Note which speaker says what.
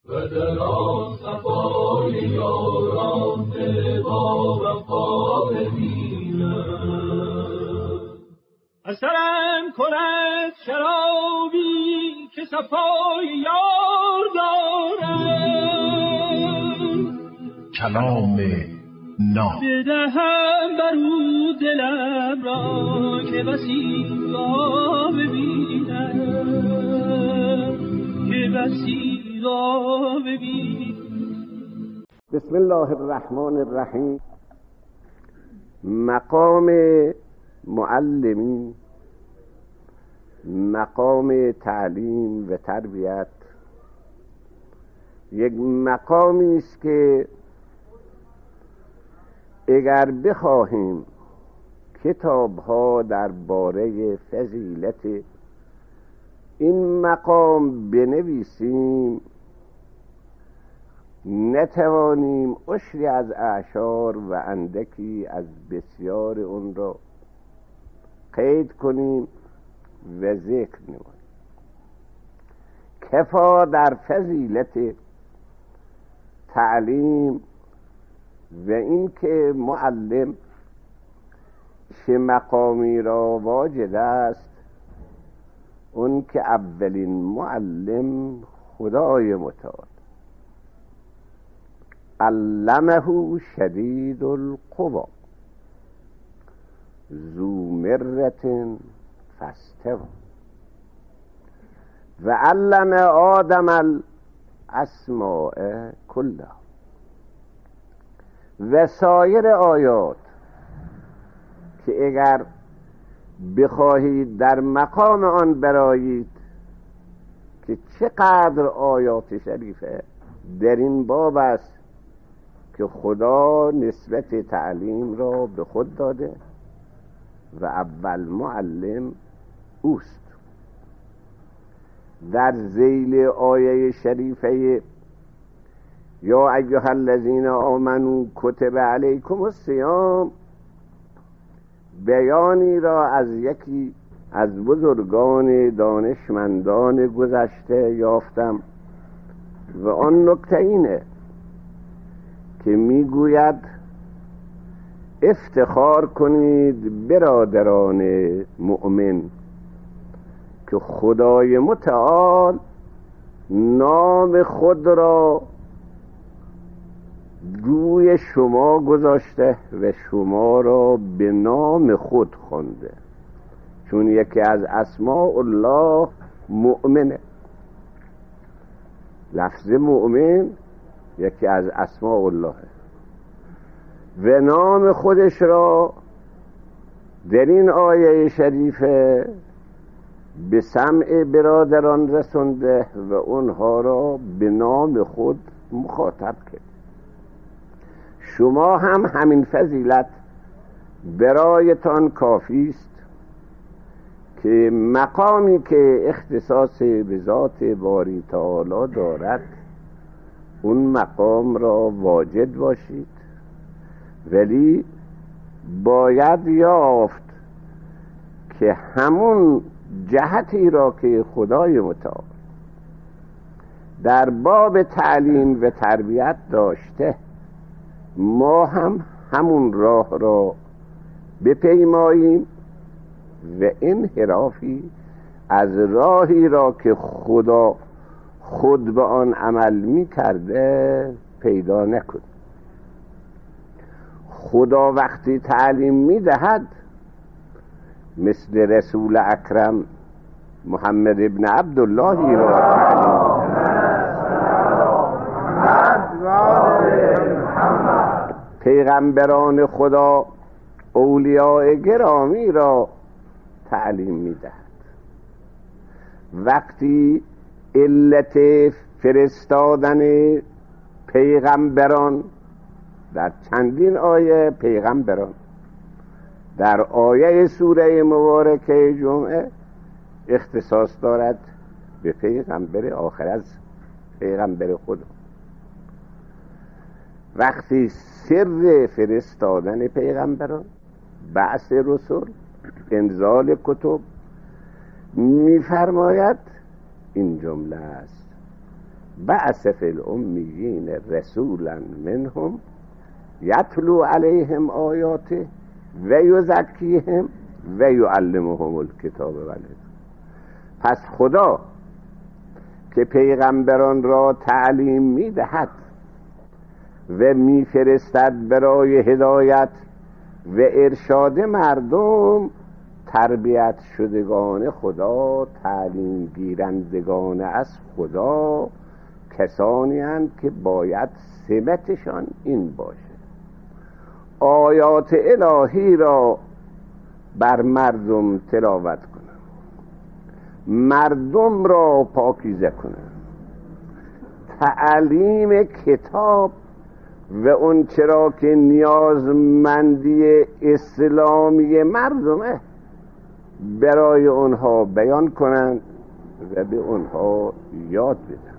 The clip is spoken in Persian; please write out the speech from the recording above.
Speaker 1: و در آن صفای یاران دل با وفا ببینم. اثرم کند شرابی که صفای یار دارم،
Speaker 2: کلام ناب
Speaker 1: بدهم برو دلم را که بسیار ببینم، که بسیار ببینم.
Speaker 3: بسم الله الرحمن الرحیم. مقام معلمی، مقام تعلیم و تربیت یک مقامی است که اگر بخواهیم کتاب‌ها درباره فضیلت این مقام بنویسیم نتوانیم عشری از اعشار و اندکی از بسیار اون را قید کنیم و ذکر نماییم. کفا در فضیلت تعلیم و این که معلم چه مقامی را واجد است، اون که اولین معلم خدای متعال علمه شدید القوی ذو مرة فاستوى و علم آدم الاسماء کلها. و سایر آیات که اگر بخواهید در مقام آن برایید که چقدر آیات شریفه در این باب است که خدا نسبت تعلیم را به خود داده و اول معلم اوست. در ذیل آیه شریفه یا ایها الذین آمنوا کتب علیکم الصیام بیانی را از یکی از بزرگان دانشمندان گذشته یافتم و آن نکته اینه که میگوید افتخار کنید برادران مؤمن که خدای متعال نام خود را روی شما گذاشته و شما را به نام خود خوانده، چون یکی از اسماء الله مؤمنه. لفظ مؤمن یکی از اسماء الله و نام خودش را در این آیه شریفه به سمع برادران رسونده و اونها را به نام خود مخاطب کرد. شما هم همین فضیلت برایتان کافی است که مقامی که اختصاص به ذات باری تعالی دارد اون مقام را واجد باشید، ولی باید یافت که همون جهتی را که خدای متعال در باب تعلیم و تربیت داشته ما هم همون راه را بپیماییم و انحرافی از راهی را که خدا خود به آن عمل می کرده پیدا نکن. خدا وقتی تعلیم می دهد مثل رسول اکرم محمد ابن عبدالله را پیغمبران خدا اولیاء گرامی را تعلیم می دهد. وقتی علت فرستادن پیغمبران در چندین آیه پیغمبران در آیه سوره مبارکه جمعه اختصاص دارد به پیغمبر آخر از پیغمبر خدا. وقتی سر فرستادن پیغمبران، بعث رسول، انزال کتب میفرماید این جمله است: بعث فی الامیین رسولا منهم یتلو علیهم آیاته و یزکیهم و یعلمهم الکتاب و الحکمة. پس خدا که پیغمبران را تعلیم میدهد و میفرستد برای هدایت و ارشاد مردم، تربیت شدگان خدا، تعلیم گیرندگان از خدا کسانی هستند که باید سمتشان این باشه آیات الهی را بر مردم تلاوت کنند، مردم را پاکیزه کنند، تعلیم کتاب و اون چرا که نیازمندی اسلامی مردمه برای اونها بیان کنند و به اونها یاد بدن.